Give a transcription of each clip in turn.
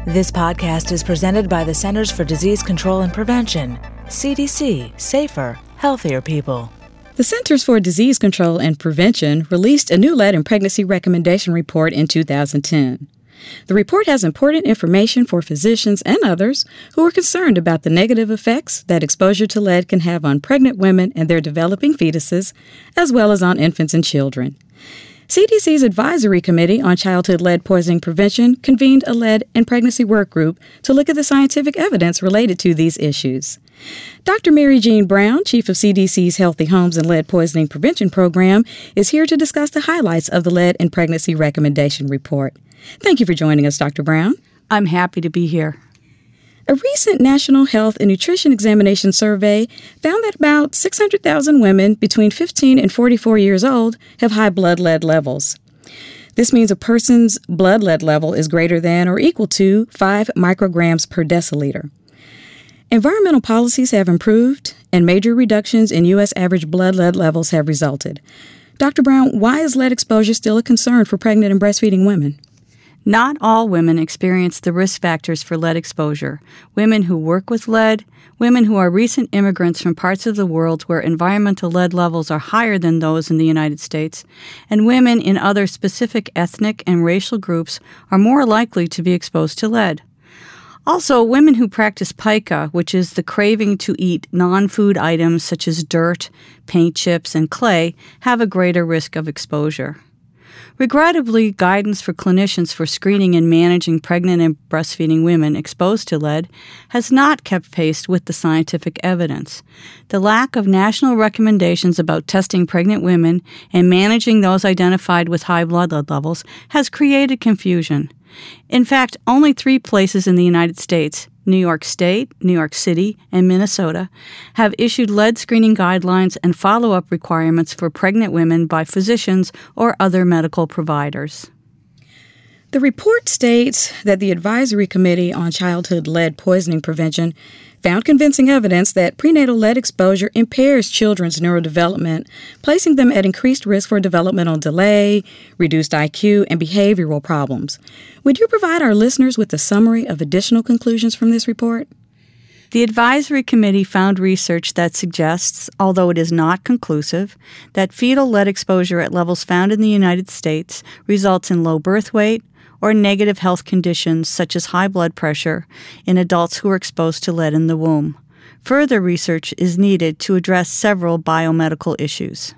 This podcast is presented by the Centers for Disease Control and Prevention, CDC, Safer, Healthier People. The Centers for Disease Control and Prevention released a new lead in pregnancy recommendation report in 2010. The report has important information for physicians and others who are concerned about the negative effects that exposure to lead can have on pregnant women and their developing fetuses, as well as on infants and children. CDC's Advisory Committee on Childhood Lead Poisoning Prevention convened a lead and pregnancy work group to look at the scientific evidence related to these issues. Dr. Mary Jean Brown, Chief of CDC's Healthy Homes and Lead Poisoning Prevention Program, is here to discuss the highlights of the lead and pregnancy recommendation report. Thank you for joining us, Dr. Brown. I'm happy to be here. A recent National Health and Nutrition Examination survey found that about 600,000 women between 15 and 44 years old have high blood lead levels. This means a person's blood lead level is greater than or equal to 5 micrograms per deciliter. Environmental policies have improved, and major reductions in U.S. average blood lead levels have resulted. Dr. Brown, why is lead exposure still a concern for pregnant and breastfeeding women? Not all women experience the risk factors for lead exposure. Women who work with lead, women who are recent immigrants from parts of the world where environmental lead levels are higher than those in the United States, and women in other specific ethnic and racial groups are more likely to be exposed to lead. Also, women who practice pica, which is the craving to eat non-food items such as dirt, paint chips, and clay, have a greater risk of exposure. Regrettably, guidance for clinicians for screening and managing pregnant and breastfeeding women exposed to lead has not kept pace with the scientific evidence. The lack of national recommendations about testing pregnant women and managing those identified with high blood lead levels has created confusion. In fact, only 3 places in the United States, New York State, New York City, and Minnesota, have issued lead screening guidelines and follow-up requirements for pregnant women by physicians or other medical providers. The report states that the Advisory Committee on Childhood Lead Poisoning Prevention found convincing evidence that prenatal lead exposure impairs children's neurodevelopment, placing them at increased risk for developmental delay, reduced IQ, and behavioral problems. Would you provide our listeners with a summary of additional conclusions from this report? The Advisory Committee found research that suggests, although it is not conclusive, that fetal lead exposure at levels found in the United States results in low birth weight, or negative health conditions such as high blood pressure in adults who are exposed to lead in the womb. Further research is needed to address several biomedical issues.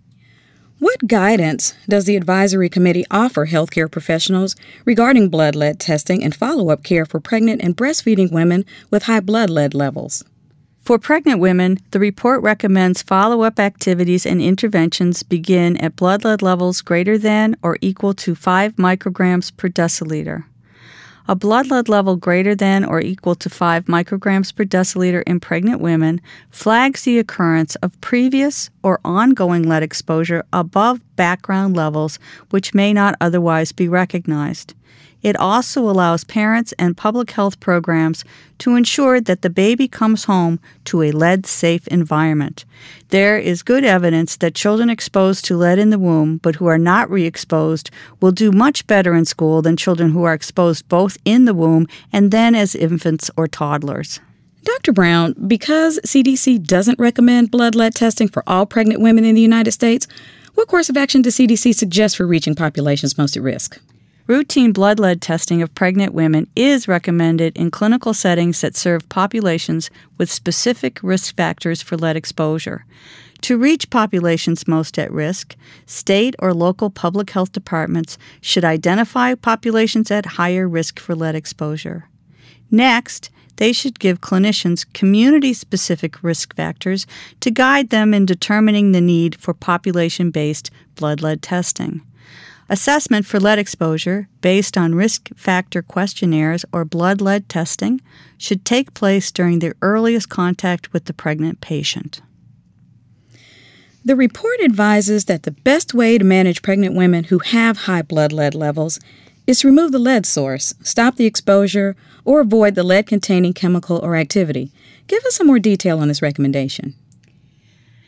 What guidance does the Advisory Committee offer healthcare professionals regarding blood lead testing and follow-up care for pregnant and breastfeeding women with high blood lead levels? For pregnant women, the report recommends follow-up activities and interventions begin at blood lead levels greater than or equal to 5 micrograms per deciliter. A blood lead level greater than or equal to 5 micrograms per deciliter in pregnant women flags the occurrence of previous or ongoing lead exposure above background levels which may not otherwise be recognized. It also allows parents and public health programs to ensure that the baby comes home to a lead-safe environment. There is good evidence that children exposed to lead in the womb but who are not re-exposed will do much better in school than children who are exposed both in the womb and then as infants or toddlers. Dr. Brown, because CDC doesn't recommend blood lead testing for all pregnant women in the United States, what course of action does CDC suggest for reaching populations most at risk? Routine blood lead testing of pregnant women is recommended in clinical settings that serve populations with specific risk factors for lead exposure. To reach populations most at risk, state or local public health departments should identify populations at higher risk for lead exposure. Next, they should give clinicians community-specific risk factors to guide them in determining the need for population-based blood lead testing. Assessment for lead exposure, based on risk factor questionnaires or blood lead testing, should take place during the earliest contact with the pregnant patient. The report advises that the best way to manage pregnant women who have high blood lead levels is to remove the lead source, stop the exposure, or avoid the lead-containing chemical or activity. Give us some more detail on this recommendation.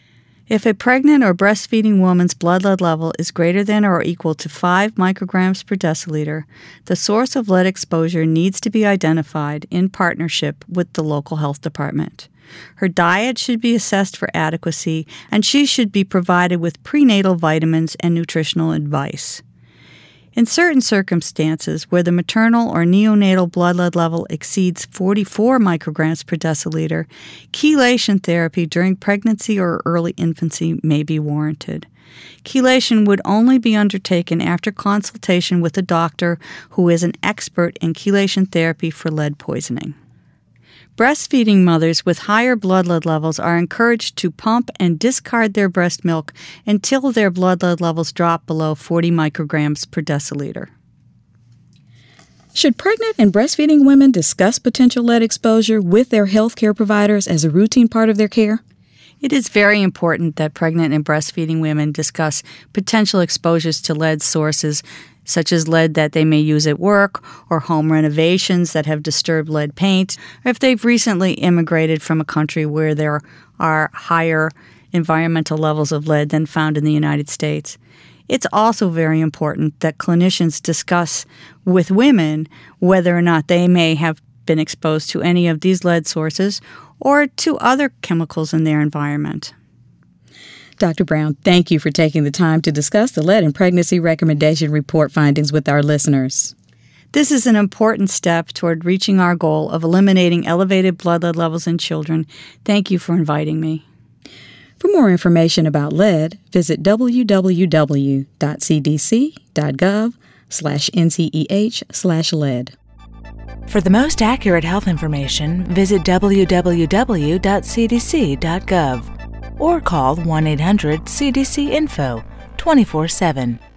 If a pregnant or breastfeeding woman's blood lead level is greater than or equal to 5 micrograms per deciliter, the source of lead exposure needs to be identified in partnership with the local health department. Her diet should be assessed for adequacy, and she should be provided with prenatal vitamins and nutritional advice. In certain circumstances where the maternal or neonatal blood lead level exceeds 44 micrograms per deciliter, chelation therapy during pregnancy or early infancy may be warranted. Chelation would only be undertaken after consultation with a doctor who is an expert in chelation therapy for lead poisoning. Breastfeeding mothers with higher blood lead levels are encouraged to pump and discard their breast milk until their blood lead levels drop below 40 micrograms per deciliter. Should pregnant and breastfeeding women discuss potential lead exposure with their healthcare providers as a routine part of their care? It is very important that pregnant and breastfeeding women discuss potential exposures to lead sources, such as lead that they may use at work or home renovations that have disturbed lead paint, or if they've recently immigrated from a country where there are higher environmental levels of lead than found in the United States. It's also very important that clinicians discuss with women whether or not they may have been exposed to any of these lead sources or to other chemicals in their environment. Dr. Brown, thank you for taking the time to discuss the Lead in Pregnancy Recommendation Report findings with our listeners. This is an important step toward reaching our goal of eliminating elevated blood lead levels in children. Thank you for inviting me. For more information about lead, visit www.cdc.gov/nceh/lead. For the most accurate health information, visit www.cdc.gov or call 1-800-CDC-INFO 24/7.